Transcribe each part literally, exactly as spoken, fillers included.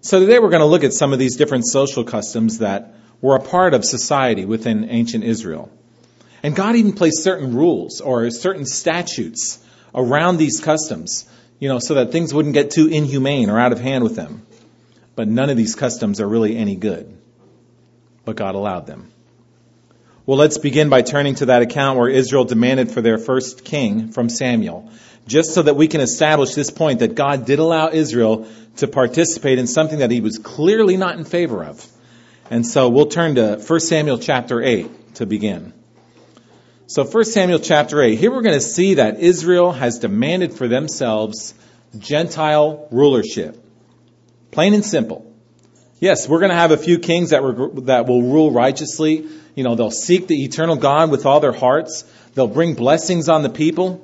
So today we're going to look at some of these different social customs that were a part of society within ancient Israel. And God even placed certain rules or certain statutes around these customs, you know, so that things wouldn't get too inhumane or out of hand with them. But none of these customs are really any good. But God allowed them. Well, let's begin by turning to that account where Israel demanded for their first king from Samuel, just so that we can establish this point that God did allow Israel to participate in something that he was clearly not in favor of. And so we'll turn to First Samuel chapter eight to begin. So First Samuel chapter eight, here we're going to see that Israel has demanded for themselves Gentile rulership. Plain and simple. Yes, we're going to have a few kings that, were, that will rule righteously. You know, they'll seek the eternal God with all their hearts. They'll bring blessings on the people.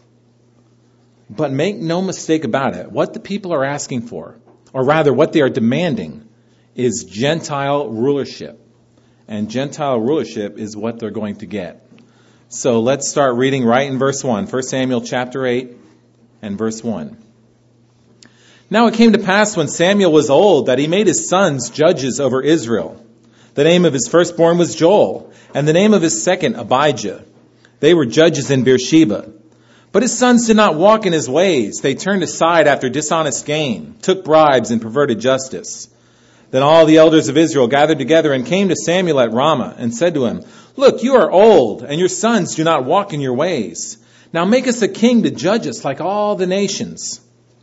But make no mistake about it. What the people are asking for, or rather what they are demanding, is Gentile rulership. And Gentile rulership is what they're going to get. So let's start reading right in verse one. First Samuel chapter eight and verse one. Now it came to pass when Samuel was old that he made his sons judges over Israel. The name of his firstborn was Joel, and the name of his second Abijah. They were judges in Beersheba. But his sons did not walk in his ways. They turned aside after dishonest gain, took bribes, and perverted justice. Then all the elders of Israel gathered together and came to Samuel at Ramah and said to him, Look, you are old, and your sons do not walk in your ways. Now make us a king to judge us like all the nations.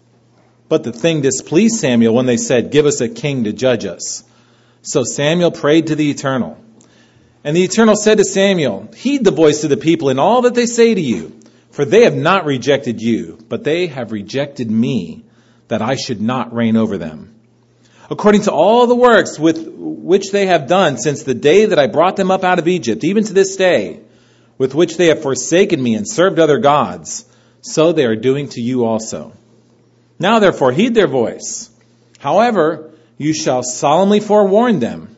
But the thing displeased Samuel when they said, Give us a king to judge us. So Samuel prayed to the Eternal. And the Eternal said to Samuel, Heed the voice of the people in all that they say to you. For they have not rejected you, but they have rejected me, that I should not reign over them. According to all the works with which they have done since the day that I brought them up out of Egypt, even to this day, with which they have forsaken me and served other gods, so they are doing to you also. Now therefore heed their voice. However, you shall solemnly forewarn them,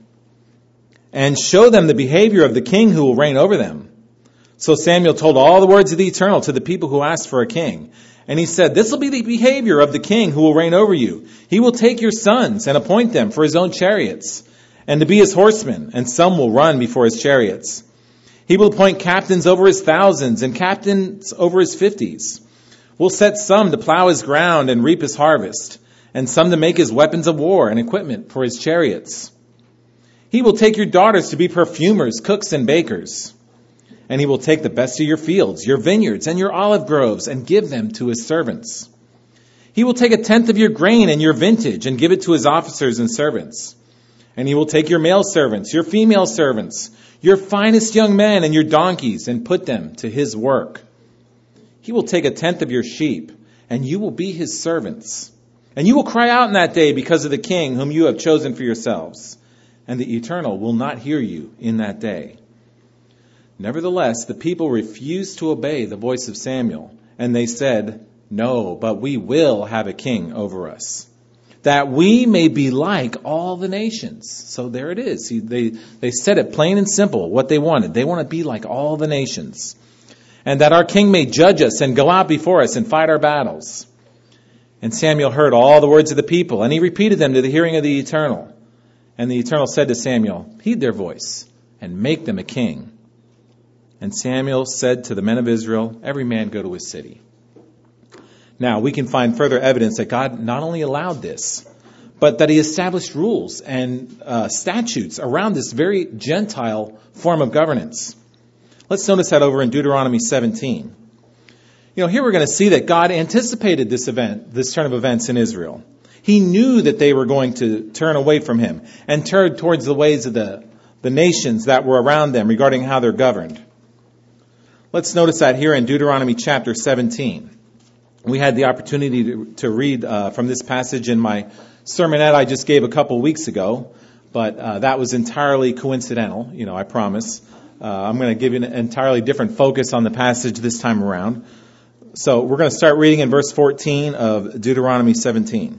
and show them the behavior of the king who will reign over them. So Samuel told all the words of the Eternal to the people who asked for a king. And he said, This will be the behavior of the king who will reign over you. He will take your sons and appoint them for his own chariots, and to be his horsemen, and some will run before his chariots. He will appoint captains over his thousands, and captains over his fifties. Will set some to plow his ground and reap his harvest, and some to make his weapons of war and equipment for his chariots. He will take your daughters to be perfumers, cooks, and bakers. And he will take the best of your fields, your vineyards, and your olive groves, and give them to his servants. He will take a tenth of your grain and your vintage, and give it to his officers and servants. And he will take your male servants, your female servants, your finest young men, and your donkeys, and put them to his work. He will take a tenth of your sheep, and you will be his servants. And you will cry out in that day because of the king whom you have chosen for yourselves. And the Eternal will not hear you in that day. Nevertheless, the people refused to obey the voice of Samuel, and they said, No, but we will have a king over us, that we may be like all the nations. So there it is. See, they, they said it plain and simple, what they wanted. They want to be like all the nations, and that our king may judge us and go out before us and fight our battles. And Samuel heard all the words of the people, and he repeated them to the hearing of the Eternal. And the Eternal said to Samuel, Heed their voice, and make them a king. And Samuel said to the men of Israel, Every man go to his city. Now, we can find further evidence that God not only allowed this, but that he established rules and uh, statutes around this very Gentile form of governance. Let's notice that over in Deuteronomy seventeen. You know, here we're going to see that God anticipated this event, this turn of events in Israel. He knew that they were going to turn away from him and turn towards the ways of the, the nations that were around them regarding how they're governed. Let's notice that here in Deuteronomy chapter seventeen. We had the opportunity to, to read uh, from this passage in my sermonette I just gave a couple weeks ago, but uh, that was entirely coincidental, you know, I promise. Uh, I'm going to give you an entirely different focus on the passage this time around. So we're going to start reading in verse fourteen of Deuteronomy seventeen.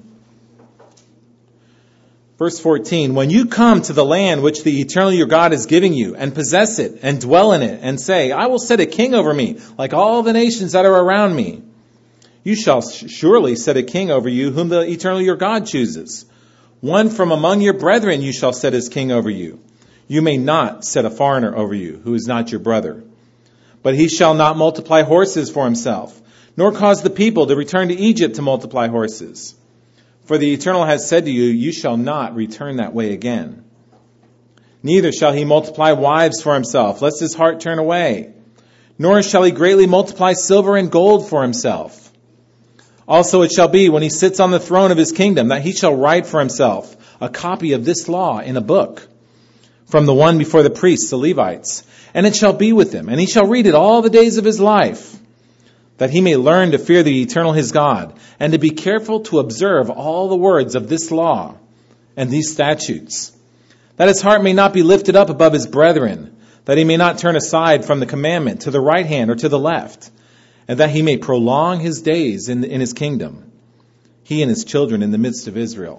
Verse fourteen, When you come to the land which the Eternal your God is giving you, and possess it, and dwell in it, and say, I will set a king over me, like all the nations that are around me. You shall surely set a king over you, whom the Eternal your God chooses. One from among your brethren you shall set as king over you. You may not set a foreigner over you, who is not your brother. But he shall not multiply horses for himself, nor cause the people to return to Egypt to multiply horses. For the Eternal has said to you, you shall not return that way again. Neither shall he multiply wives for himself, lest his heart turn away. Nor shall he greatly multiply silver and gold for himself. Also it shall be, when he sits on the throne of his kingdom, that he shall write for himself a copy of this law in a book, from the one before the priests, the Levites. And it shall be with him, and he shall read it all the days of his life, that he may learn to fear the Eternal his God, and to be careful to observe all the words of this law and these statutes, that his heart may not be lifted up above his brethren, that he may not turn aside from the commandment to the right hand or to the left, and that he may prolong his days in, in his kingdom, he and his children in the midst of Israel.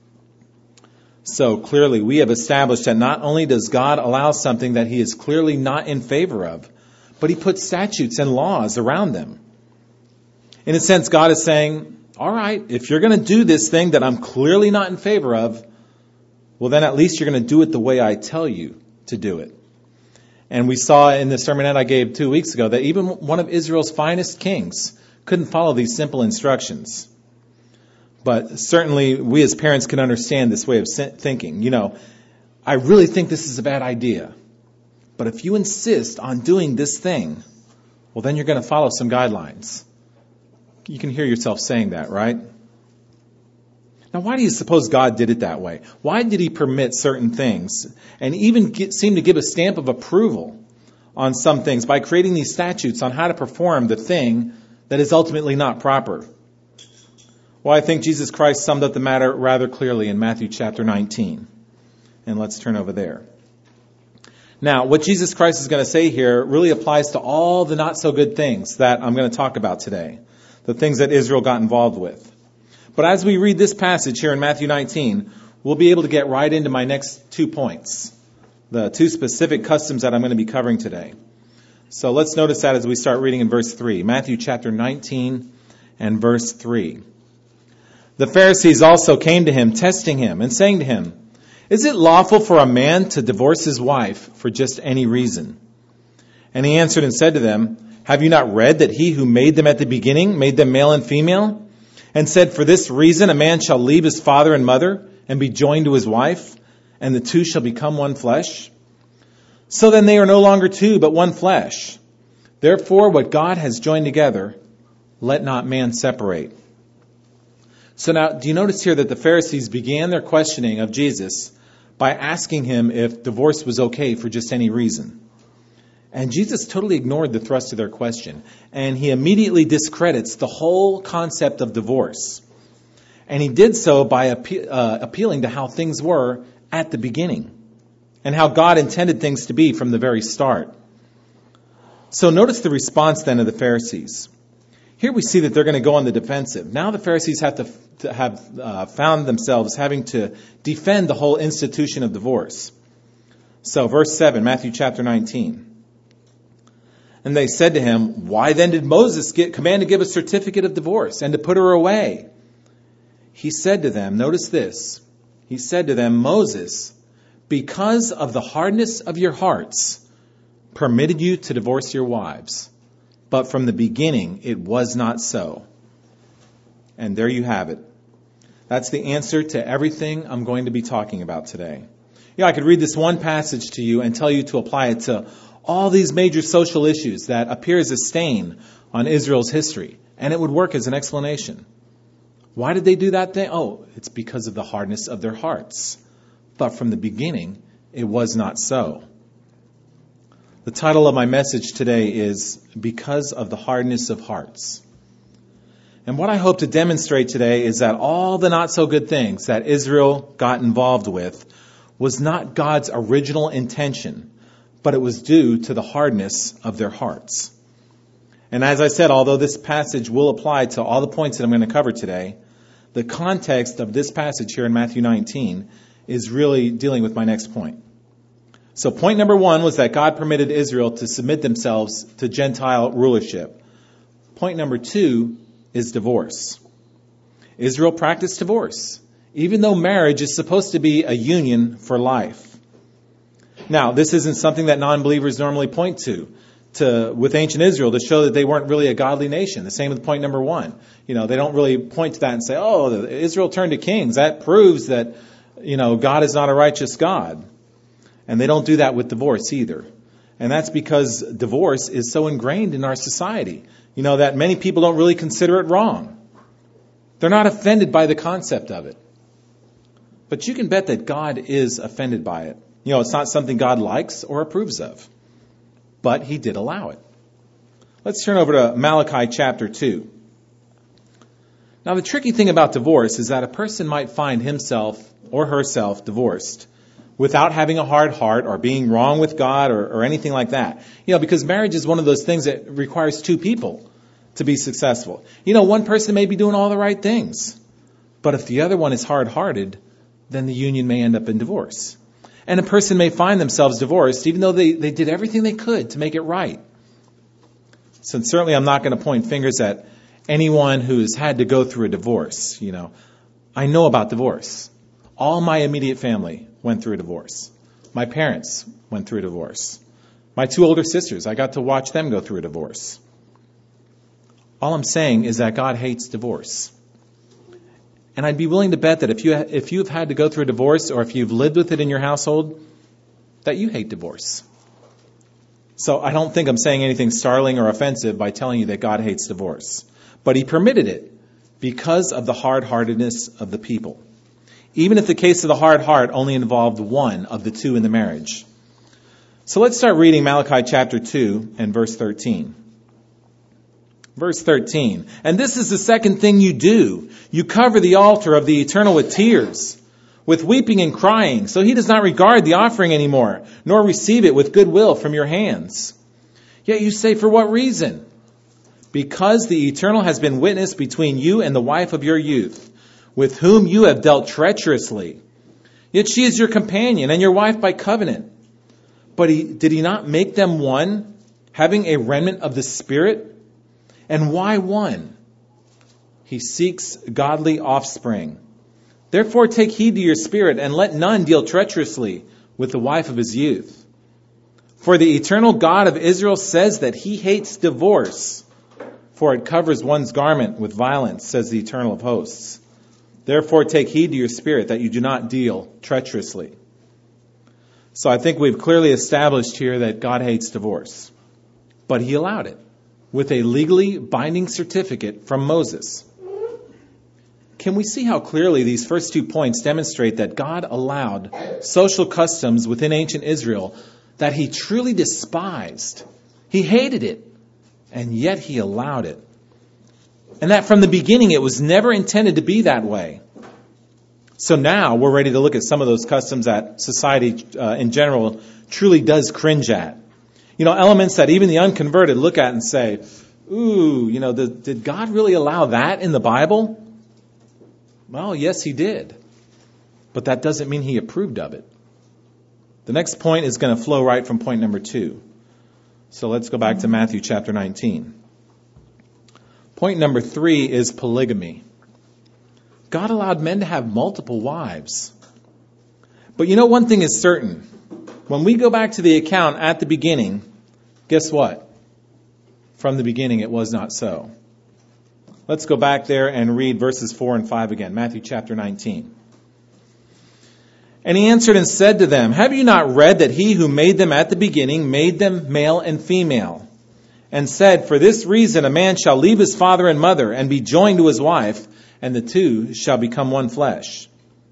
So clearly we have established that not only does God allow something that he is clearly not in favor of, but he puts statutes and laws around them. In a sense, God is saying, all right, if you're going to do this thing that I'm clearly not in favor of, well, then at least you're going to do it the way I tell you to do it. And we saw in the sermonette I gave two weeks ago that even one of Israel's finest kings couldn't follow these simple instructions. But certainly we as parents can understand this way of thinking. You know, I really think this is a bad idea. But if you insist on doing this thing, well, then you're going to follow some guidelines. You can hear yourself saying that, right? Now, why do you suppose God did it that way? Why did he permit certain things and even get, seem to give a stamp of approval on some things by creating these statutes on how to perform the thing that is ultimately not proper? Well, I think Jesus Christ summed up the matter rather clearly in Matthew chapter nineteen. And let's turn over there. Now, what Jesus Christ is going to say here really applies to all the not so good things that I'm going to talk about today, the things that Israel got involved with. But as we read this passage here in Matthew nineteen, we'll be able to get right into my next two points, the two specific customs that I'm going to be covering today. So let's notice that as we start reading in verse three, Matthew chapter nineteen and verse three. The Pharisees also came to him, testing him, and saying to him, is it lawful for a man to divorce his wife for just any reason? And he answered and said to them, have you not read that he who made them at the beginning made them male and female? And said, for this reason a man shall leave his father and mother and be joined to his wife, and the two shall become one flesh? So then they are no longer two, but one flesh. Therefore what God has joined together, let not man separate. So now, do you notice here that the Pharisees began their questioning of Jesus by asking him if divorce was okay for just any reason? And Jesus totally ignored the thrust of their question. And he immediately discredits the whole concept of divorce. And he did so by appe- uh, appealing to how things were at the beginning and how God intended things to be from the very start. So notice the response then of the Pharisees. Here we see that they're going to go on the defensive. Now the Pharisees have to, to have uh, found themselves having to defend the whole institution of divorce. So verse seven, Matthew chapter nineteen. And they said to him, why then did Moses get, command to give a certificate of divorce and to put her away? He said to them, notice this. He said to them, Moses, because of the hardness of your hearts, permitted you to divorce your wives. But from the beginning, it was not so. And there you have it. That's the answer to everything I'm going to be talking about today. Yeah, I could read this one passage to you and tell you to apply it to all these major social issues that appear as a stain on Israel's history. And it would work as an explanation. Why did they do that thing? Oh, it's because of the hardness of their hearts. But from the beginning, it was not so. The title of my message today is Because of the Hardness of Hearts. And what I hope to demonstrate today is that all the not so good things that Israel got involved with was not God's original intention, but it was due to the hardness of their hearts. And as I said, although this passage will apply to all the points that I'm going to cover today, the context of this passage here in Matthew nineteen is really dealing with my next point. So point number one was that God permitted Israel to submit themselves to Gentile rulership. Point number two is divorce. Israel practiced divorce. even though marriage is supposed to be a union for life. Now, this isn't something that non-believers normally point to, to with ancient Israel to show that they weren't really a godly nation. The same with point number one. You know, they don't really point to that and say, oh, Israel turned to kings. That proves that, you know, God is not a righteous God. And they don't do that with divorce either. And that's because divorce is so ingrained in our society, you know, that many people don't really consider it wrong. They're not offended by the concept of it. But you can bet that God is offended by it. You know, it's not something God likes or approves of. But he did allow it. Let's turn over to Malachi chapter two. Now, the tricky thing about divorce is that a person might find himself or herself divorced without having a hard heart or being wrong with God or, or anything like that. You know, because marriage is one of those things that requires two people to be successful. You know, one person may be doing all the right things, but if the other one is hard-hearted, then the union may end up in divorce. And a person may find themselves divorced even though they, they did everything they could to make it right. So certainly I'm not going to point fingers at anyone who has had to go through a divorce. You know, I know about divorce. All my immediate family went through a divorce. My parents went through a divorce. My two older sisters, I got to watch them go through a divorce. All I'm saying is that God hates divorce. And I'd be willing to bet that if you if you've had to go through a divorce or if you've lived with it in your household, that you hate divorce. So I don't think I'm saying anything startling or offensive by telling you that God hates divorce. But he permitted it because of the hard-heartedness of the people. Even if the case of the hard heart only involved one of the two in the marriage. So let's start reading Malachi chapter two and verse thirteen. Verse thirteen, and this is the second thing you do. You cover the altar of the Eternal with tears, with weeping and crying. So he does not regard the offering anymore, nor receive it with goodwill from your hands. Yet you say, for what reason? Because the Eternal has been witness between you and the wife of your youth, with whom you have dealt treacherously. Yet she is your companion and your wife by covenant. But he, did he not make them one, having a remnant of the Spirit? And why one? He seeks godly offspring. Therefore take heed to your spirit, and let none deal treacherously with the wife of his youth. For the eternal God of Israel says that he hates divorce, for it covers one's garment with violence, says the Eternal of hosts. Therefore take heed to your spirit, that you do not deal treacherously. So I think we've clearly established here that God hates divorce. But he allowed it, with a legally binding certificate from Moses. Can we see how clearly these first two points demonstrate that God allowed social customs within ancient Israel that he truly despised? He hated it, and yet he allowed it. And that from the beginning it was never intended to be that way. So now we're ready to look at some of those customs that society uh, in general truly does cringe at. You know, elements that even the unconverted look at and say, ooh, you know, did, did God really allow that in the Bible? Well, yes, he did. But that doesn't mean he approved of it. The next point is going to flow right from point number two. So let's go back to Matthew chapter nineteen. Point number three is polygamy. God allowed men to have multiple wives. But you know, one thing is certain. When we go back to the account at the beginning, guess what? From the beginning, it was not so. Let's go back there and read verses four and five again. Matthew chapter nineteen. And he answered and said to them, have you not read that he who made them at the beginning made them male and female? And said, for this reason a man shall leave his father and mother and be joined to his wife, and the two shall become one flesh.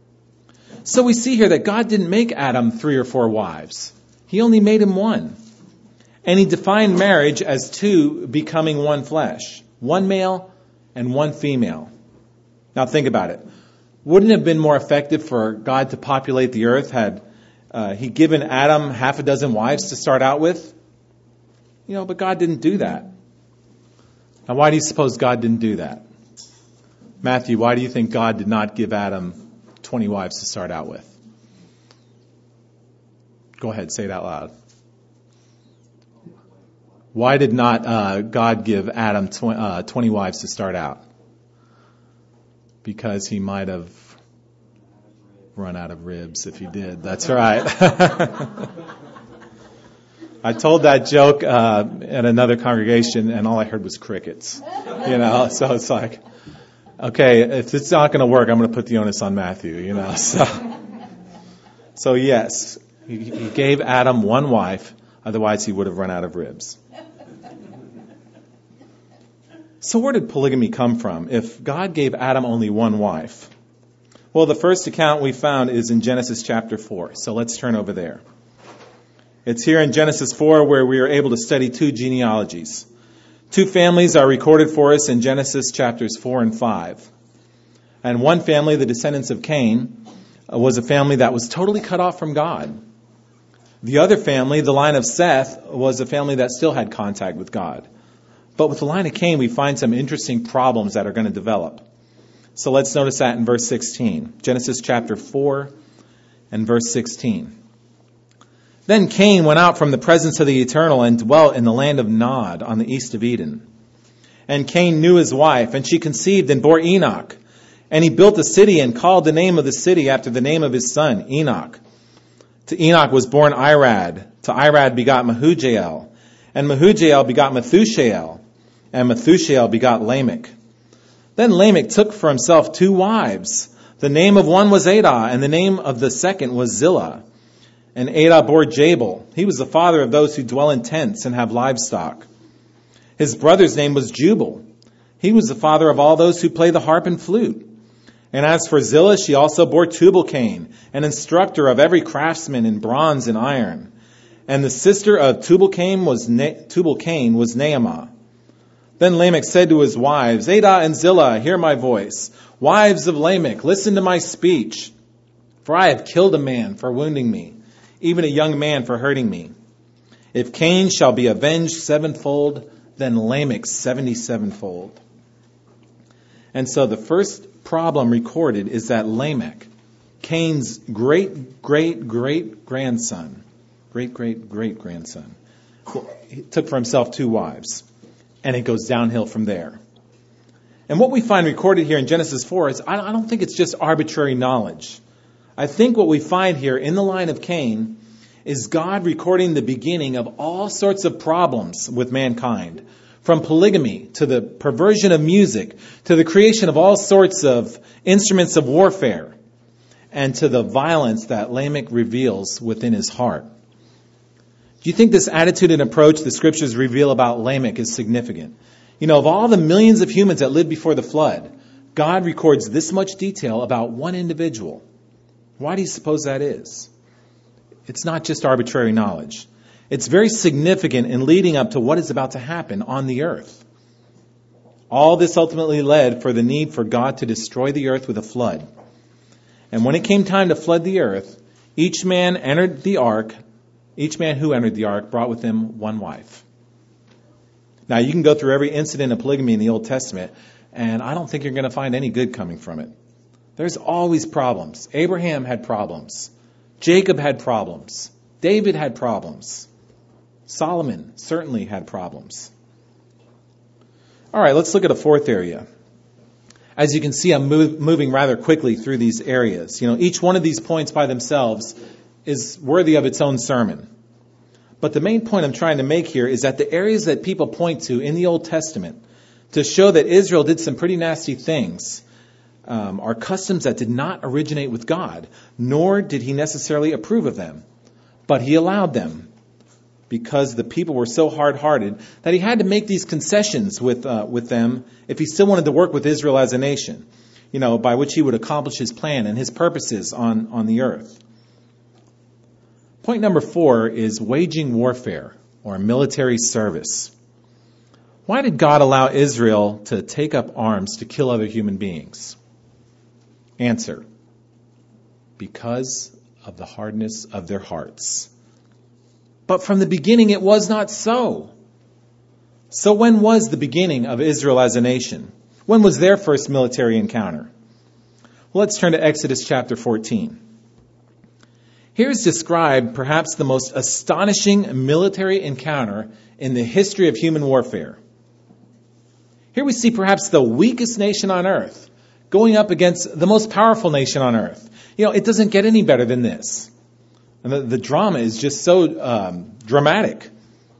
So we see here that God didn't make Adam three or four wives. He only made him one. And he defined marriage as two becoming one flesh. One male and one female. Now think about it. Wouldn't it have been more effective for God to populate the earth had uh, he given Adam half a dozen wives to start out with? You know, but God didn't do that. Now why do you suppose God didn't do that? Matthew, why do you think God did not give Adam twenty wives to start out with? Go ahead, say it out loud. Why did not uh, God give Adam tw- uh, twenty wives to start out? Because he might have run out of ribs if he did. That's right. I told that joke uh, at another congregation, and all I heard was crickets. You know, so it's like, okay, if it's not going to work, I'm going to put the onus on Matthew. You know, so so yes, he, he gave Adam one wife, otherwise he would have run out of ribs. So where did polygamy come from? If God gave Adam only one wife, well, the first account we found is in Genesis chapter four. So let's turn over there. It's here in Genesis four where we are able to study two genealogies. Two families are recorded for us in Genesis chapters four and five. And one family, the descendants of Cain, was a family that was totally cut off from God. The other family, the line of Seth, was a family that still had contact with God. But with the line of Cain, we find some interesting problems that are going to develop. So let's notice that in verse sixteen. Genesis chapter four and verse sixteen. Then Cain went out from the presence of the Eternal and dwelt in the land of Nod on the east of Eden. And Cain knew his wife, and she conceived and bore Enoch. And he built a city and called the name of the city after the name of his son, Enoch. To Enoch was born Irad. To Irad begot Mehujael. And Mehujael begot Methushael. And Methushael begot Lamech. Then Lamech took for himself two wives. The name of one was Adah, and the name of the second was Zillah. And Adah bore Jabal. He was the father of those who dwell in tents and have livestock. His brother's name was Jubal. He was the father of all those who play the harp and flute. And as for Zillah, she also bore Tubal-Cain, an instructor of every craftsman in bronze and iron. And the sister of Tubal-Cain was, Na- Tubal-Cain was Naamah. Then Lamech said to his wives, Adah and Zillah, hear my voice. Wives of Lamech, listen to my speech. For I have killed a man for wounding me, even a young man for hurting me. If Cain shall be avenged sevenfold, then Lamech seventy-sevenfold. And so the first problem recorded is that Lamech, Cain's great, great, great grandson, great, great, great grandson, he took for himself two wives. And it goes downhill from there. And what we find recorded here in Genesis four is, I don't think it's just arbitrary knowledge. I think what we find here in the line of Cain is God recording the beginning of all sorts of problems with mankind. From polygamy to the perversion of music, to the creation of all sorts of instruments of warfare, and to the violence that Lamech reveals within his heart. Do you think this attitude and approach the scriptures reveal about Lamech is significant? You know, of all the millions of humans that lived before the flood, God records this much detail about one individual. Why do you suppose that is? It's not just arbitrary knowledge. It's very significant in leading up to what is about to happen on the earth. All this ultimately led for the need for God to destroy the earth with a flood. And when it came time to flood the earth, each man entered the ark, each man who entered the ark brought with him one wife. Now, you can go through every incident of polygamy in the Old Testament, and I don't think you're going to find any good coming from it. There's always problems. Abraham had problems. Jacob had problems. David had problems. Solomon certainly had problems. All right, let's look at a fourth area. As you can see, I'm move, moving rather quickly through these areas. You know, each one of these points by themselves is worthy of its own sermon. But the main point I'm trying to make here is that the areas that people point to in the Old Testament to show that Israel did some pretty nasty things um, are customs that did not originate with God, nor did he necessarily approve of them. But he allowed them because the people were so hard-hearted that he had to make these concessions with uh, with them if he still wanted to work with Israel as a nation, you know, by which he would accomplish his plan and his purposes on, on the earth. Point number four is waging warfare or military service. Why did God allow Israel to take up arms to kill other human beings? Answer: because of the hardness of their hearts. But from the beginning it was not so. So when was the beginning of Israel as a nation? When was their first military encounter? Well, let's turn to Exodus chapter fourteen. Here is described perhaps the most astonishing military encounter in the history of human warfare. Here we see perhaps the weakest nation on earth going up against the most powerful nation on earth. You know, it doesn't get any better than this. And the, the drama is just so um, dramatic.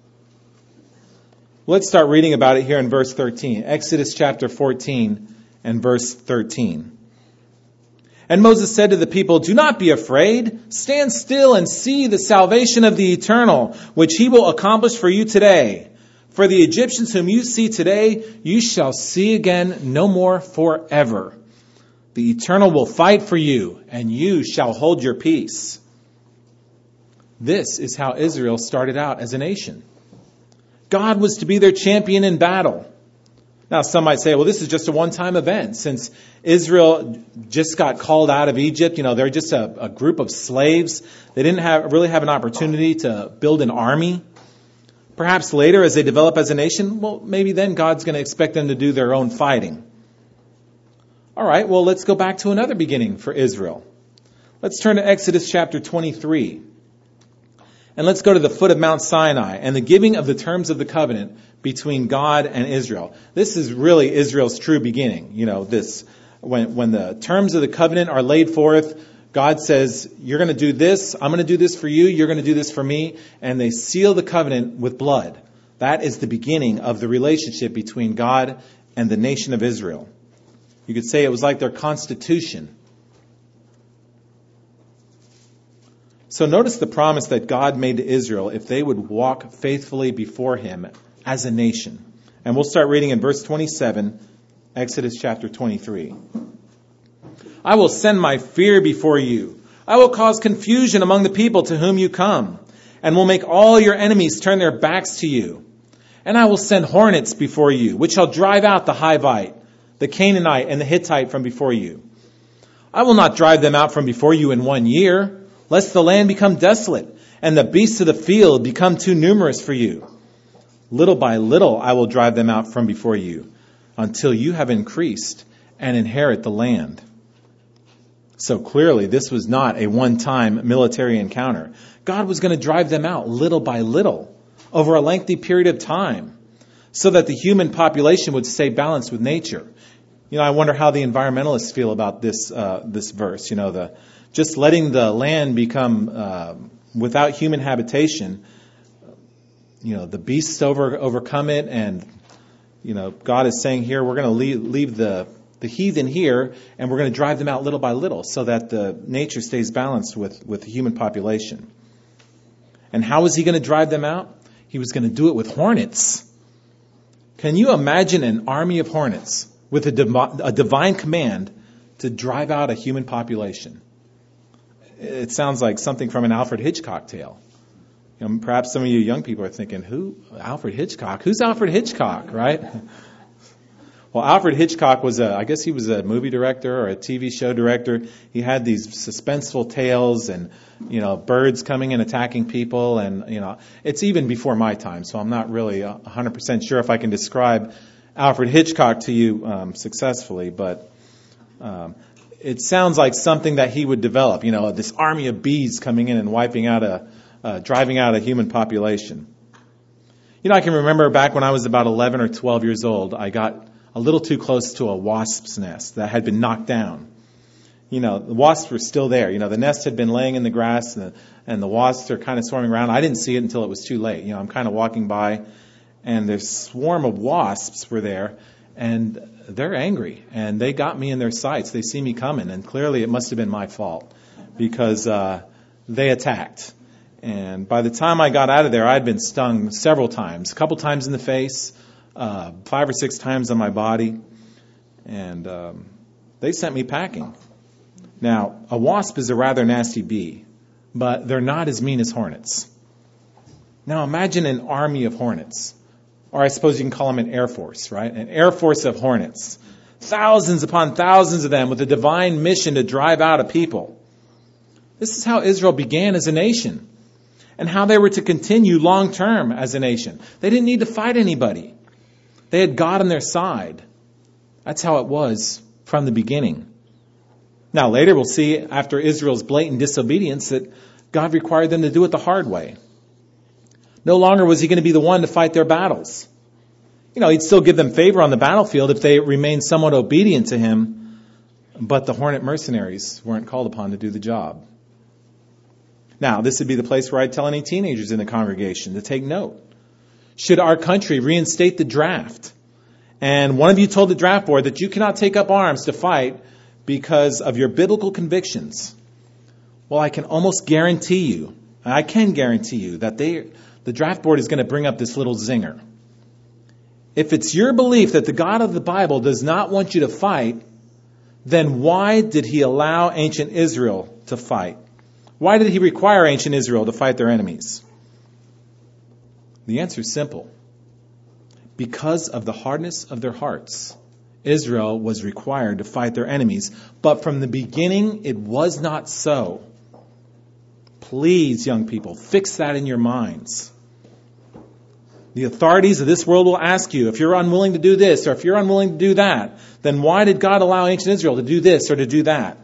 Let's start reading about it here in verse thirteen. Exodus chapter fourteen and verse thirteen. And Moses said to the people, "Do not be afraid. Stand still and see the salvation of the Eternal, which he will accomplish for you today. For the Egyptians whom you see today, you shall see again no more forever. The Eternal will fight for you, and you shall hold your peace." This is how Israel started out as a nation. God was to be their champion in battle. Now, some might say, well, this is just a one-time event. Since Israel just got called out of Egypt, you know, they're just a, a group of slaves. They didn't have really have an opportunity to build an army. Perhaps later, as they develop as a nation, well, maybe then God's going to expect them to do their own fighting. All right, well, let's go back to another beginning for Israel. Let's turn to Exodus chapter twenty-three. And let's go to the foot of Mount Sinai and the giving of the terms of the covenant between God and Israel. This is really Israel's true beginning. You know, this, when, when the terms of the covenant are laid forth, God says, you're going to do this, I'm going to do this for you, you're going to do this for me, and they seal the covenant with blood. That is the beginning of the relationship between God and the nation of Israel. You could say it was like their constitution. So notice the promise that God made to Israel if they would walk faithfully before him as a nation. And we'll start reading in verse twenty-seven, Exodus chapter twenty-three. "I will send my fear before you. I will cause confusion among the people to whom you come, and will make all your enemies turn their backs to you. And I will send hornets before you, which shall drive out the Hivite, the Canaanite, and the Hittite from before you. I will not drive them out from before you in one year, lest the land become desolate, and the beasts of the field become too numerous for you. Little by little I will drive them out from before you, until you have increased and inherit the land." So clearly, this was not a one-time military encounter. God was going to drive them out little by little, over a lengthy period of time, so that the human population would stay balanced with nature. You know, I wonder how the environmentalists feel about this uh, this verse. You know, the just letting the land become uh, without human habitation. You know, the beasts over overcome it, and you know, God is saying here, we're going to leave, leave the the heathen here, and we're going to drive them out little by little, so that the nature stays balanced with with the human population. And how was he going to drive them out? He was going to do it with hornets. Can you imagine an army of hornets with a, div- a divine command to drive out a human population? It sounds like something from an Alfred Hitchcock tale. You know, perhaps some of you young people are thinking, who? Alfred Hitchcock? Who's Alfred Hitchcock, right? Well, Alfred Hitchcock was a, I guess he was a movie director or a T V show director. He had these suspenseful tales and, you know, birds coming and attacking people. And, you know, it's even before my time, so I'm not really one hundred percent sure if I can describe Alfred Hitchcock to you um, successfully, but um, it sounds like something that he would develop, you know, this army of bees coming in and wiping out a, uh, driving out a human population. You know, I can remember back when I was about eleven or twelve years old, I got a little too close to a wasp's nest that had been knocked down. You know, the wasps were still there. You know, the nest had been laying in the grass, and the, and the wasps are kind of swarming around. I didn't see it until it was too late. You know, I'm kind of walking by, and this swarm of wasps were there, and they're angry, and they got me in their sights. They see me coming, and clearly it must have been my fault, because uh, they attacked. And by the time I got out of there, I'd been stung several times, a couple times in the face, uh, five or six times on my body, and um, they sent me packing. Now, a wasp is a rather nasty bee, but they're not as mean as hornets. Now, imagine an army of hornets, or I suppose you can call them an air force, right? An air force of hornets. Thousands upon thousands of them with a divine mission to drive out a people. This is how Israel began as a nation, and how they were to continue long term as a nation. They didn't need to fight anybody. They had God on their side. That's how it was from the beginning. Now later we'll see, after Israel's blatant disobedience, that God required them to do it the hard way. No longer was he going to be the one to fight their battles. You know, he'd still give them favor on the battlefield if they remained somewhat obedient to him, but the Hornet mercenaries weren't called upon to do the job. Now, this would be the place where I'd tell any teenagers in the congregation to take note. Should our country reinstate the draft, and one of you told the draft board that you cannot take up arms to fight because of your biblical convictions, well, I can almost guarantee you, I can guarantee you that they, the draft board is going to bring up this little zinger. If it's your belief that the God of the Bible does not want you to fight, then why did he allow ancient Israel to fight? Why did he require ancient Israel to fight their enemies? The answer is simple. Because of the hardness of their hearts, Israel was required to fight their enemies. But from the beginning, it was not so. Please, young people, fix that in your minds. The authorities of this world will ask you, if you're unwilling to do this or if you're unwilling to do that, then why did God allow ancient Israel to do this or to do that?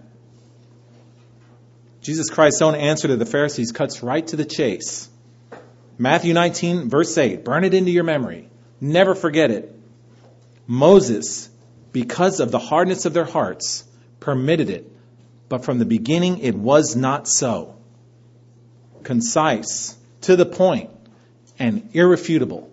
Jesus Christ's own answer to the Pharisees cuts right to the chase. Matthew nineteen, verse eight. Burn it into your memory. Never forget it. Moses, because of the hardness of their hearts, permitted it. But from the beginning, it was not so. Concise, to the point, and irrefutable.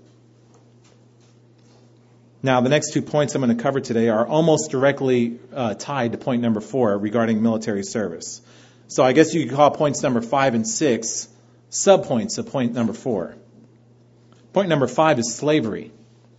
Now, the next two points I'm going to cover today are almost directly uh, tied to point number four regarding military service. So I guess you could call points number five and six subpoints of point number four. Point number five is slavery.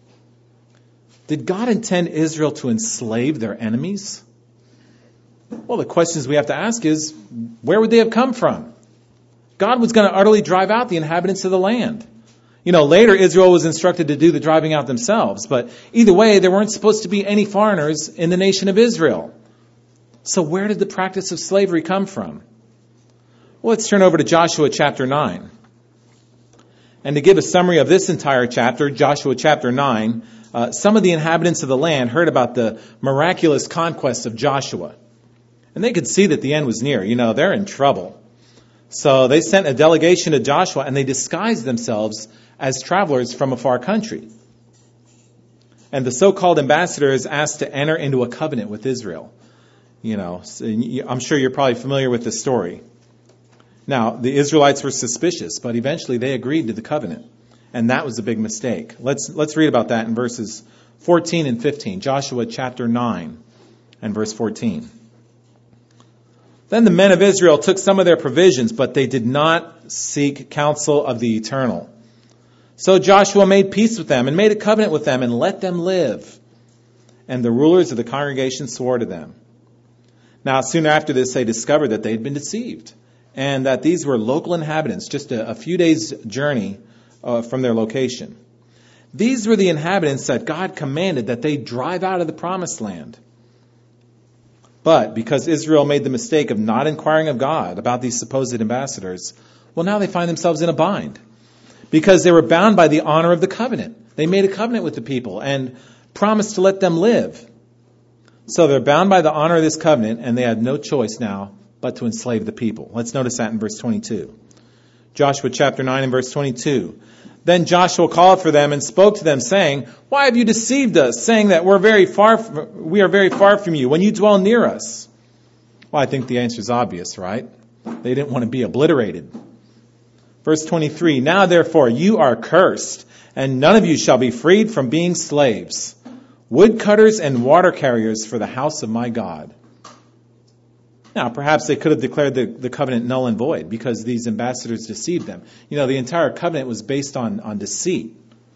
Did God intend Israel to enslave their enemies? Well, the questions we have to ask is, where would they have come from? God was going to utterly drive out the inhabitants of the land. You know, later Israel was instructed to do the driving out themselves, but either way, there weren't supposed to be any foreigners in the nation of Israel. So where did the practice of slavery come from? Well, let's turn over to Joshua chapter nine. And to give a summary of this entire chapter, Joshua chapter nine, uh, some of the inhabitants of the land heard about the miraculous conquest of Joshua. And they could see that the end was near. You know, they're in trouble. So they sent a delegation to Joshua and they disguised themselves as travelers from a far country. And the so-called ambassador is asked to enter into a covenant with Israel. You know, I'm sure you're probably familiar with the story. Now, the Israelites were suspicious, but eventually they agreed to the covenant. And that was a big mistake. Let's, let's read about that in verses fourteen and fifteen. Joshua chapter nine and verse fourteen. Then the men of Israel took some of their provisions, but they did not seek counsel of the Eternal. So Joshua made peace with them and made a covenant with them and let them live. And the rulers of the congregation swore to them. Now, soon after this, they discovered that they had been deceived and that these were local inhabitants, just a, a few days' journey uh, from their location. These were the inhabitants that God commanded that they drive out of the promised land. But because Israel made the mistake of not inquiring of God about these supposed ambassadors, well, now they find themselves in a bind because they were bound by the honor of the covenant. They made a covenant with the people and promised to let them live. So they're bound by the honor of this covenant, and they had no choice now but to enslave the people. Let's notice that in verse twenty-two. Joshua chapter nine and verse twenty-two. Then Joshua called for them and spoke to them, saying, "Why have you deceived us, saying that we're very far, we are very far from you, when you dwell near us?" Well, I think the answer is obvious, right? They didn't want to be obliterated. Verse twenty-three. Now therefore you are cursed, and none of you shall be freed from being slaves, woodcutters and water carriers for the house of my God. Now, perhaps they could have declared the, the covenant null and void because these ambassadors deceived them. You know, the entire covenant was based on, on deceit.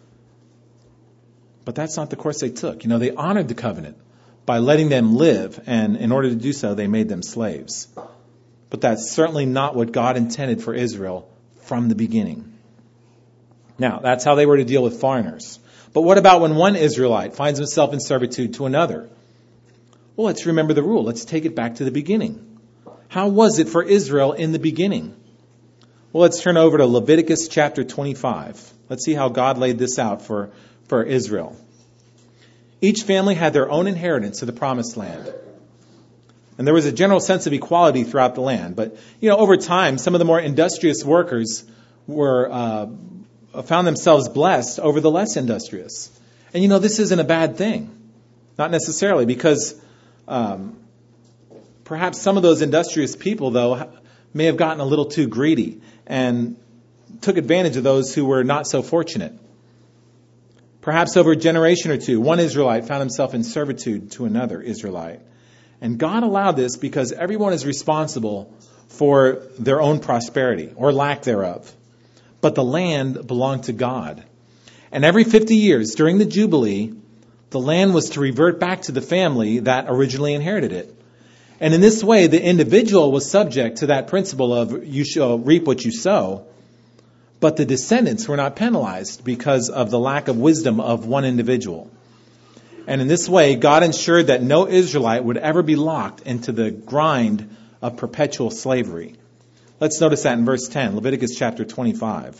But that's not the course they took. You know, they honored the covenant by letting them live, and in order to do so, they made them slaves. But that's certainly not what God intended for Israel from the beginning. Now, that's how they were to deal with foreigners. But what about when one Israelite finds himself in servitude to another? Well, let's remember the rule. Let's take it back to the beginning. How was it for Israel in the beginning? Well, let's turn over to Leviticus chapter twenty-five. Let's see how God laid this out for, for Israel. Each family had their own inheritance of the promised land. And there was a general sense of equality throughout the land. But, you know, over time, some of the more industrious workers were uh, found themselves blessed over the less industrious. And, you know, this isn't a bad thing. Not necessarily, because Um, Perhaps some of those industrious people, though, may have gotten a little too greedy and took advantage of those who were not so fortunate. Perhaps over a generation or two, one Israelite found himself in servitude to another Israelite. And God allowed this because everyone is responsible for their own prosperity or lack thereof. But the land belonged to God. And every fifty years during the Jubilee, the land was to revert back to the family that originally inherited it. And in this way, the individual was subject to that principle of you shall reap what you sow. But the descendants were not penalized because of the lack of wisdom of one individual. And in this way, God ensured that no Israelite would ever be locked into the grind of perpetual slavery. Let's notice that in verse ten, Leviticus chapter twenty-five.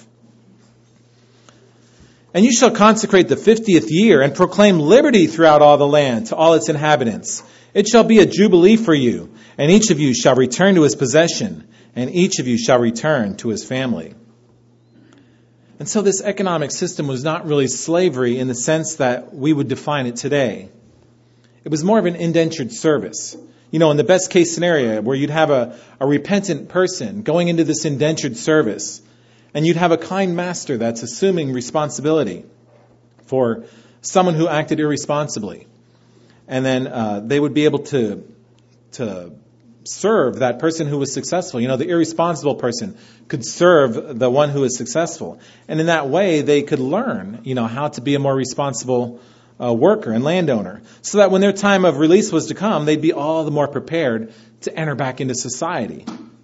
And you shall consecrate the fiftieth year and proclaim liberty throughout all the land to all its inhabitants. It shall be a jubilee for you, and each of you shall return to his possession, and each of you shall return to his family. And so this economic system was not really slavery in the sense that we would define it today. It was more of an indentured service. You know, in the best case scenario where you'd have a, a repentant person going into this indentured service, and you'd have a kind master that's assuming responsibility for someone who acted irresponsibly. And then uh, they would be able to to serve that person who was successful. You know, the irresponsible person could serve the one who is successful. And in that way, they could learn, you know, how to be a more responsible uh, worker and landowner. So that when their time of release was to come, they'd be all the more prepared to enter back into society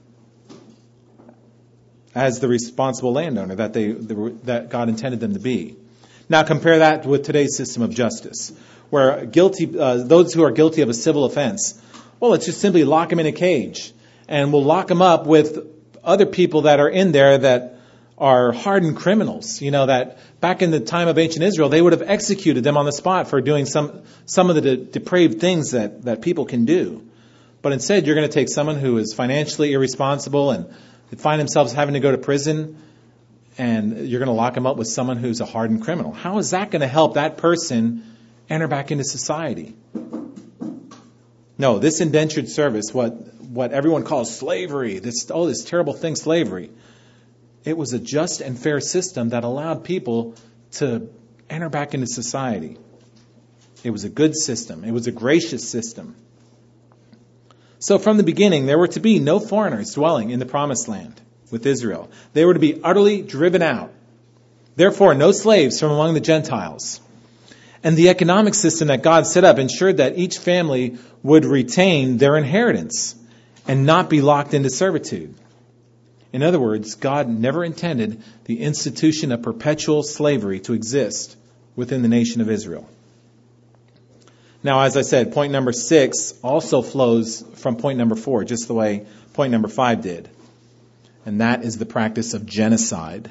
as the responsible landowner that they that God intended them to be. Now compare that with today's system of justice, where guilty uh, those who are guilty of a civil offense, well, let's just simply lock them in a cage, and we'll lock them up with other people that are in there that are hardened criminals. You know, that back in the time of ancient Israel, they would have executed them on the spot for doing some some of the de- depraved things that, that people can do. But instead, you're going to take someone who is financially irresponsible and find themselves having to go to prison, and you're going to lock them up with someone who's a hardened criminal. How is that going to help that person enter back into society? No, this indentured service, what what everyone calls slavery, this oh, this terrible thing, slavery, it was a just and fair system that allowed people to enter back into society. It was a good system. It was a gracious system. So from the beginning, there were to be no foreigners dwelling in the promised land with Israel. They were to be utterly driven out. Therefore, no slaves from among the Gentiles. And the economic system that God set up ensured that each family would retain their inheritance and not be locked into servitude. In other words, God never intended the institution of perpetual slavery to exist within the nation of Israel. Now, as I said, point number six also flows from point number four, just the way point number five did. And that is the practice of genocide.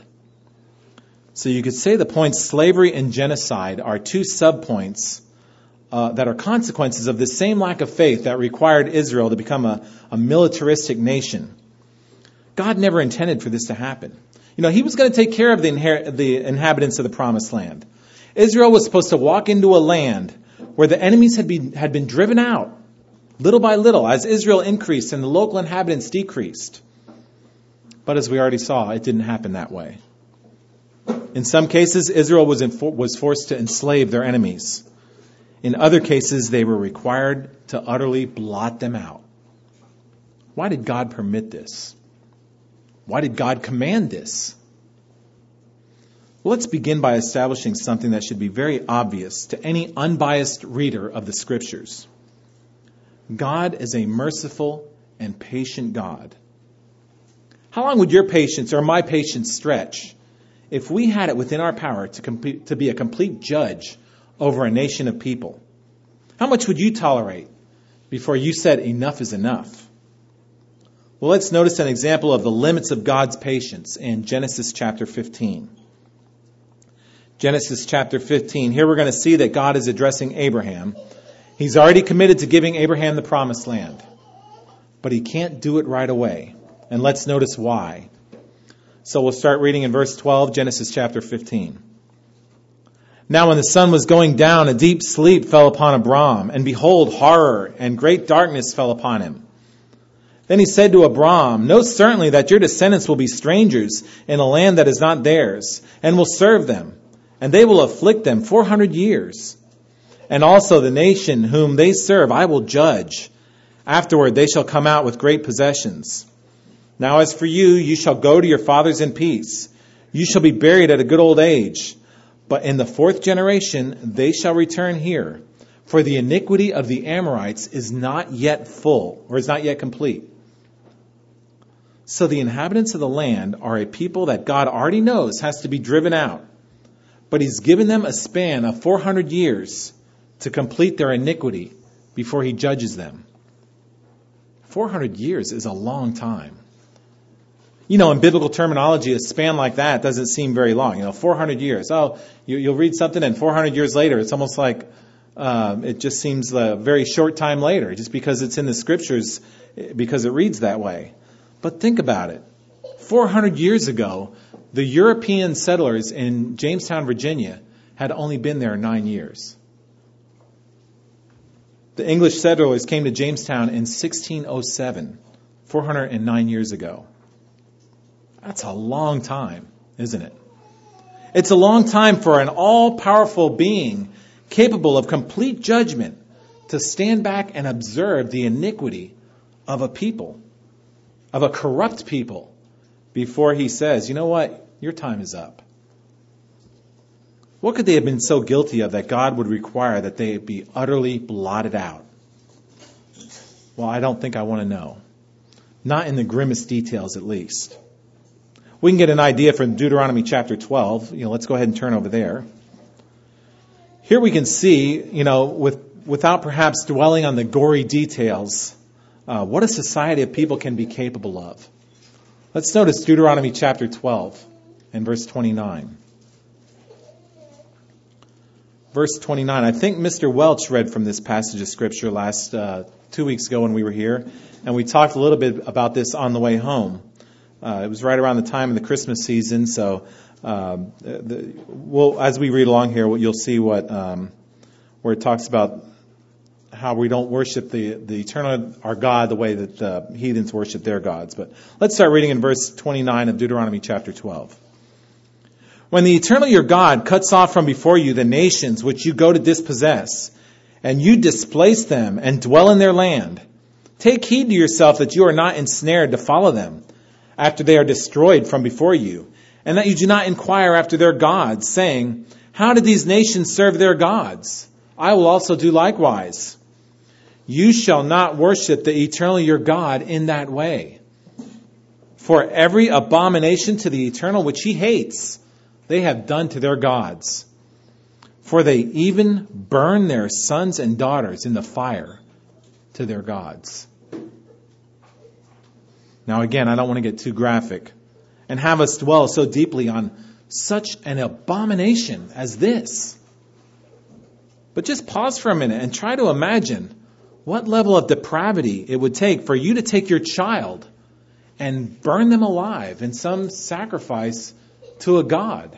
So you could say the points slavery and genocide are two subpoints uh, that are consequences of the same lack of faith that required Israel to become a, a militaristic nation. God never intended for this to happen. You know, he was going to take care of the, inher- the inhabitants of the promised land. Israel was supposed to walk into a land where the enemies had been, had been driven out little by little as Israel increased and the local inhabitants decreased. But as we already saw, it didn't happen that way. In some cases, Israel was, in, was forced to enslave their enemies. In other cases, they were required to utterly blot them out. Why did God permit this? Why did God command this? Well, let's begin by establishing something that should be very obvious to any unbiased reader of the Scriptures. God is a merciful and patient God. How long would your patience or my patience stretch if we had it within our power to, complete, to be a complete judge over a nation of people? How much would you tolerate before you said enough is enough? Well, let's notice an example of the limits of God's patience in Genesis chapter fifteen. Genesis chapter fifteen. Here we're going to see that God is addressing Abraham. He's already committed to giving Abraham the promised land. But he can't do it right away. And let's notice why. So we'll start reading in verse twelve, Genesis chapter fifteen. Now when the sun was going down, a deep sleep fell upon Abram, and behold, horror and great darkness fell upon him. Then he said to Abram, know certainly that your descendants will be strangers in a land that is not theirs, and will serve them, and they will afflict them four hundred years. And also the nation whom they serve I will judge. Afterward they shall come out with great possessions. Now as for you, you shall go to your fathers in peace. You shall be buried at a good old age. But in the fourth generation they shall return here. For the iniquity of the Amorites is not yet full, or is not yet complete. So the inhabitants of the land are a people that God already knows has to be driven out. But he's given them a span of four hundred years to complete their iniquity before he judges them. four hundred years is a long time. You know, in biblical terminology, a span like that doesn't seem very long. You know, four hundred years. Oh, you, you'll read something and four hundred years later, it's almost like um, it just seems a very short time later, just because it's in the scriptures, because it reads that way. But think about it. four hundred years ago, the European settlers in Jamestown, Virginia, had only been there nine years. The English settlers came to Jamestown in sixteen oh seven, four hundred nine years ago. That's a long time, isn't it? It's a long time for an all-powerful being capable of complete judgment to stand back and observe the iniquity of a people, of a corrupt people, before he says, you know what, your time is up. What could they have been so guilty of that God would require that they be utterly blotted out? Well, I don't think I want to know. Not in the grimmest details, at least. We can get an idea from Deuteronomy chapter twelve. You know, let's go ahead and turn over there. Here we can see, you know, with without perhaps dwelling on the gory details, uh, what a society of people can be capable of. Let's notice Deuteronomy chapter twelve and verse twenty-nine. Verse twenty-nine. I think Mister Welch read from this passage of Scripture last uh, two weeks ago when we were here, and we talked a little bit about this on the way home. Uh, it was right around the time of the Christmas season, so um, the, we'll, as we read along here, you'll see what um, where it talks about how we don't worship the, the eternal, our God, the way that the heathens worship their gods. But let's start reading in verse twenty-nine of Deuteronomy chapter twelve. When the eternal your God cuts off from before you the nations which you go to dispossess, and you displace them and dwell in their land, take heed to yourself that you are not ensnared to follow them after they are destroyed from before you, and that you do not inquire after their gods, saying, how did these nations serve their gods? I will also do likewise. You shall not worship the eternal your God in that way. For every abomination to the eternal which he hates, they have done to their gods. For they even burn their sons and daughters in the fire to their gods. Now again, I don't want to get too graphic and have us dwell so deeply on such an abomination as this. But just pause for a minute and try to imagine what level of depravity it would take for you to take your child and burn them alive in some sacrifice to a god.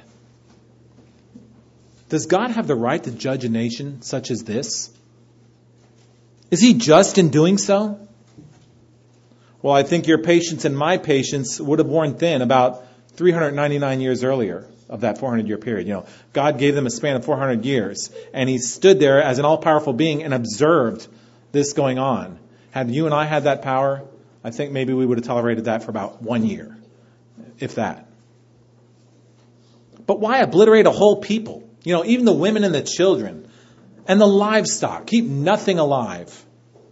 Does God have the right to judge a nation such as this? Is he just in doing so? Well, I think your patience and my patience would have worn thin about three hundred ninety-nine years earlier of that four hundred year period. You know, God gave them a span of four hundred years, and he stood there as an all-powerful being and observed this going on. Had you and I had that power, I think maybe we would have tolerated that for about one year, if that. But why obliterate a whole people? You know, even the women and the children and the livestock, keep nothing alive.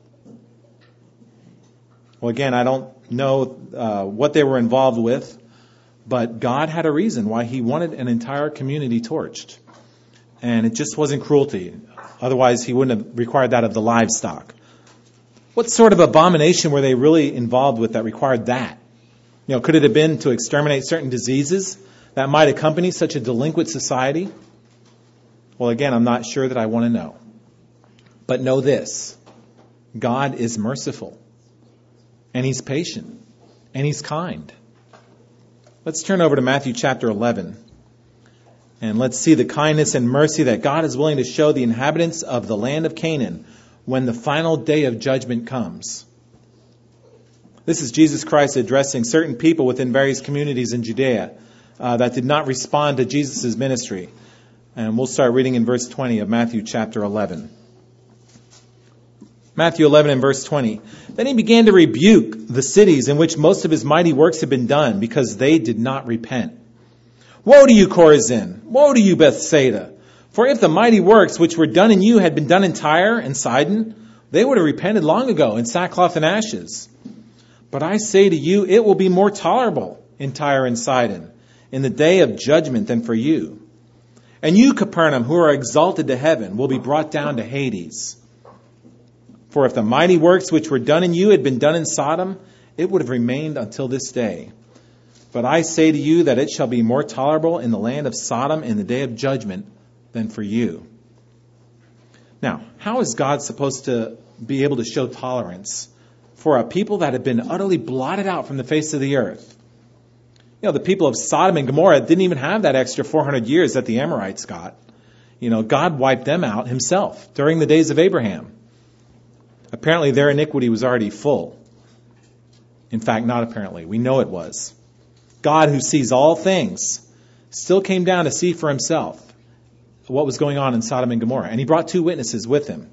Well, again, I don't know uh, what they were involved with, but God had a reason why he wanted an entire community torched. And it just wasn't cruelty. Otherwise, he wouldn't have required that of the livestock. What sort of abomination were they really involved with that required that? You know, could it have been to exterminate certain diseases that might accompany such a delinquent society? Well, again, I'm not sure that I want to know. But know this: God is merciful. And he's patient. And he's kind. Let's turn over to Matthew chapter eleven. And let's see the kindness and mercy that God is willing to show the inhabitants of the land of Canaan when the final day of judgment comes. This is Jesus Christ addressing certain people within various communities in Judea uh, that did not respond to Jesus' ministry. And we'll start reading in verse twenty of Matthew chapter eleven. Matthew eleven and verse twenty. Then he began to rebuke the cities in which most of his mighty works had been done, because they did not repent. Woe to you, Chorazin! Woe to you, Bethsaida! For if the mighty works which were done in you had been done in Tyre and Sidon, they would have repented long ago in sackcloth and ashes. But I say to you, it will be more tolerable in Tyre and Sidon in the day of judgment than for you. And you, Capernaum, who are exalted to heaven, will be brought down to Hades. For if the mighty works which were done in you had been done in Sodom, it would have remained until this day. But I say to you that it shall be more tolerable in the land of Sodom in the day of judgment than for you. Now, how is God supposed to be able to show tolerance for a people that have been utterly blotted out from the face of the earth? You know, the people of Sodom and Gomorrah didn't even have that extra four hundred years that the Amorites got. You know, God wiped them out himself during the days of Abraham. Apparently their iniquity was already full. In fact, not apparently. We know it was. God, who sees all things, still came down to see for himself what was going on in Sodom and Gomorrah. And he brought two witnesses with him.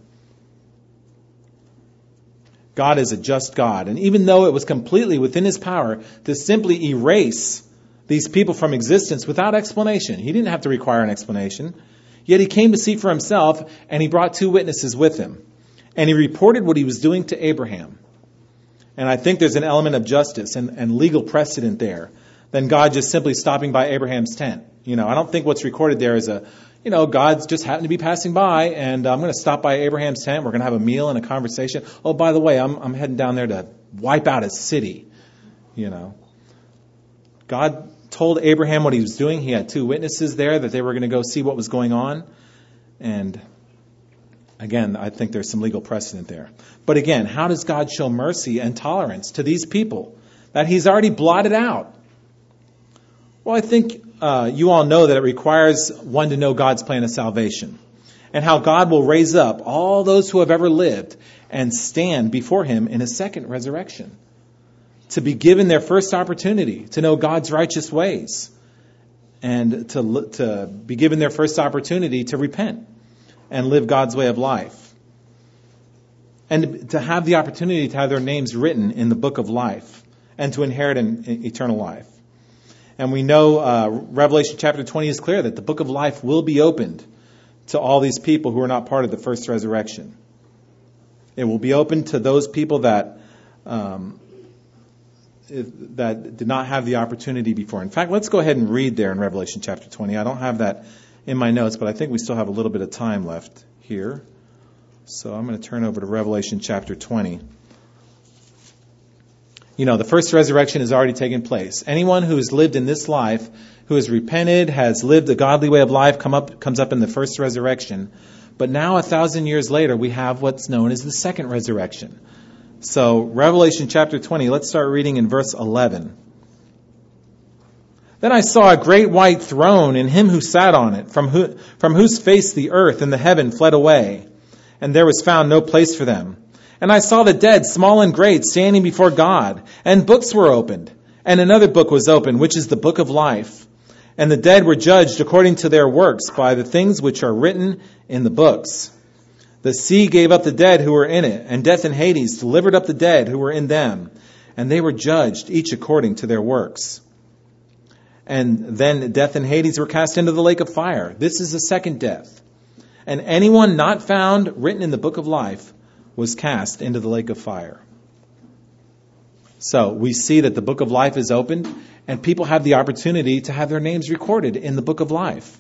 God is a just God. And even though it was completely within his power to simply erase these people from existence without explanation, he didn't have to require an explanation. Yet he came to see for himself, and he brought two witnesses with him. And he reported what he was doing to Abraham. And I think there's an element of justice and, and legal precedent there than God just simply stopping by Abraham's tent. You know, I don't think what's recorded there is a, you know, God's just happened to be passing by, and I'm going to stop by Abraham's tent. We're going to have a meal and a conversation. Oh, by the way, I'm, I'm heading down there to wipe out his city. You know, God told Abraham what he was doing. He had two witnesses there that they were going to go see what was going on. And again, I think there's some legal precedent there. But again, how does God show mercy and tolerance to these people that he's already blotted out? Well, I think uh, you all know that it requires one to know God's plan of salvation and how God will raise up all those who have ever lived and stand before him in a second resurrection to be given their first opportunity to know God's righteous ways and to, to be given their first opportunity to repent and live God's way of life, and to have the opportunity to have their names written in the book of life and to inherit an eternal life. And we know uh, Revelation chapter twenty is clear that the book of life will be opened to all these people who are not part of the first resurrection. It will be open to those people that um, that did not have the opportunity before. In fact, let's go ahead and read there in Revelation chapter twenty. I don't have that in my notes, but I think we still have a little bit of time left here. So I'm going to turn over to Revelation chapter twenty. You know, the first resurrection has already taken place. Anyone who has lived in this life, who has repented, has lived a godly way of life, come up, comes up in the first resurrection. But now, a thousand years later, we have what's known as the second resurrection. So, Revelation chapter twenty, let's start reading in verse eleven. Then I saw a great white throne and him who sat on it, from, who, from whose face the earth and the heaven fled away, and there was found no place for them. And I saw the dead, small and great, standing before God, and books were opened. And another book was opened, which is the book of life. And the dead were judged according to their works by the things which are written in the books. The sea gave up the dead who were in it, and death and Hades delivered up the dead who were in them. And they were judged, each according to their works. And then death and Hades were cast into the lake of fire. This is the second death. And anyone not found written in the book of life was cast into the lake of fire. So we see that the book of life is opened, and people have the opportunity to have their names recorded in the book of life.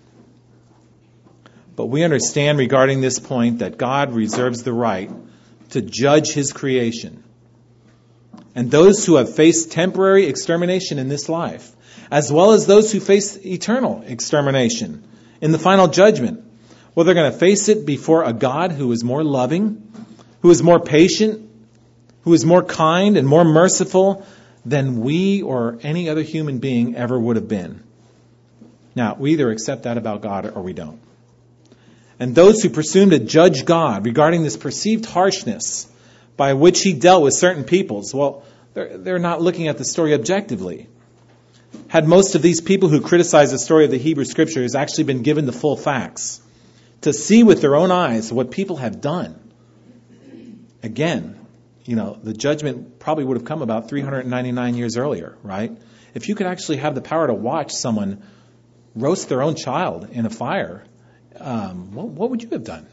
But we understand regarding this point that God reserves the right to judge his creation. And those who have faced temporary extermination in this life, as well as those who face eternal extermination in the final judgment, well, they're going to face it before a God who is more loving, who is more patient, who is more kind and more merciful than we or any other human being ever would have been. Now, we either accept that about God or we don't. And those who presume to judge God regarding this perceived harshness by which he dealt with certain peoples, well, They're, they're not looking at the story objectively. Had most of these people who criticize the story of the Hebrew Scriptures actually been given the full facts, to see with their own eyes what people have done, again, you know, the judgment probably would have come about three hundred ninety-nine years earlier, right? If you could actually have the power to watch someone roast their own child in a fire, um, what, what would you have done?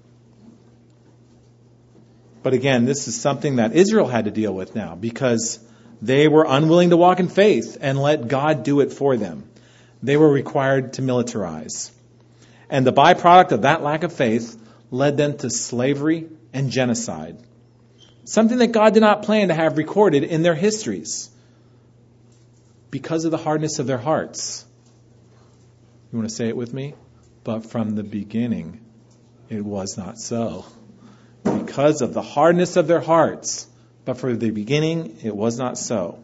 But again, this is something that Israel had to deal with now because they were unwilling to walk in faith and let God do it for them. They were required to militarize. And the byproduct of that lack of faith led them to slavery and genocide. Something that God did not plan to have recorded in their histories because of the hardness of their hearts. You want to say it with me? But from the beginning, it was not so. Because of the hardness of their hearts, but from the beginning, it was not so.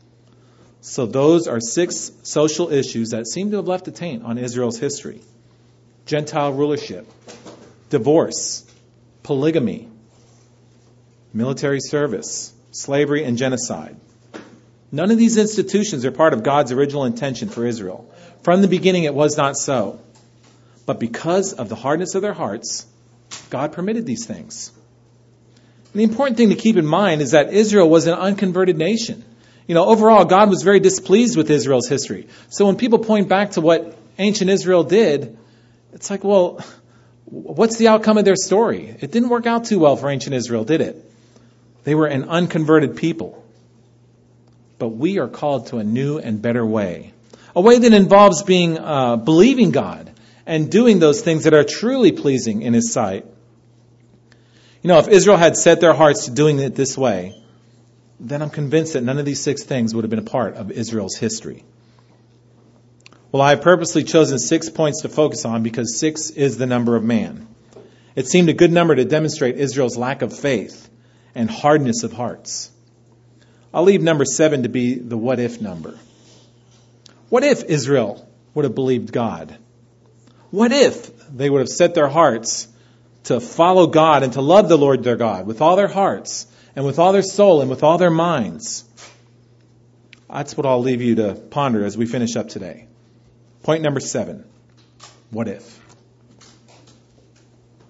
So those are six social issues that seem to have left a taint on Israel's history. Gentile rulership, divorce, polygamy, military service, slavery, and genocide. None of these institutions are part of God's original intention for Israel. From the beginning, it was not so. But because of the hardness of their hearts, God permitted these things. And the important thing to keep in mind is that Israel was an unconverted nation. You know, overall, God was very displeased with Israel's history. So when people point back to what ancient Israel did, it's like, well, what's the outcome of their story? It didn't work out too well for ancient Israel, did it? They were an unconverted people. But we are called to a new and better way. A way that involves being, uh, believing God and doing those things that are truly pleasing in His sight. You know, if Israel had set their hearts to doing it this way, then I'm convinced that none of these six things would have been a part of Israel's history. Well, I have purposely chosen six points to focus on because six is the number of man. It seemed a good number to demonstrate Israel's lack of faith and hardness of hearts. I'll leave number seven to be the what if number. What if Israel would have believed God? What if they would have set their hearts to follow God and to love the Lord their God with all their hearts and with all their soul and with all their minds? That's what I'll leave you to ponder as we finish up today. Point number seven. What if?